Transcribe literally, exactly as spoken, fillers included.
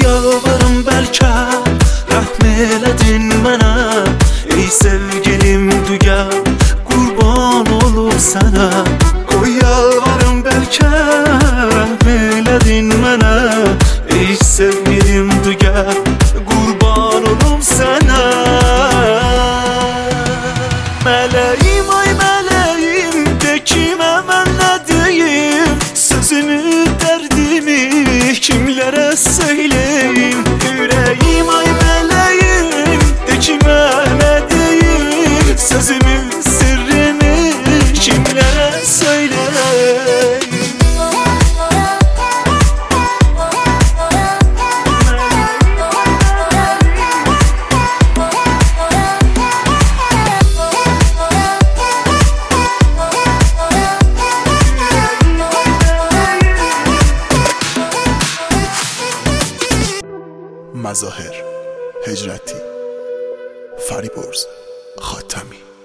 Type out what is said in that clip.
yalvarım bəlkə rəhm elədin mənə. Ey sevgilim dügə qurban olub sənə. Qoy yalvarım bəlkə rəhm elədin mənə. Ey sevgilim dügə qurban olub sənə. Mələyim ay mələyim, de kimə mən nə deyim? Sözümü dərdimi kimlərə söyleyim? Ürəyim ay mələyim, de kimə nə deyim? Sözümü sırrımı kimlərə söyleyim? مظاهر هجرتی، فریبرز خاتمی.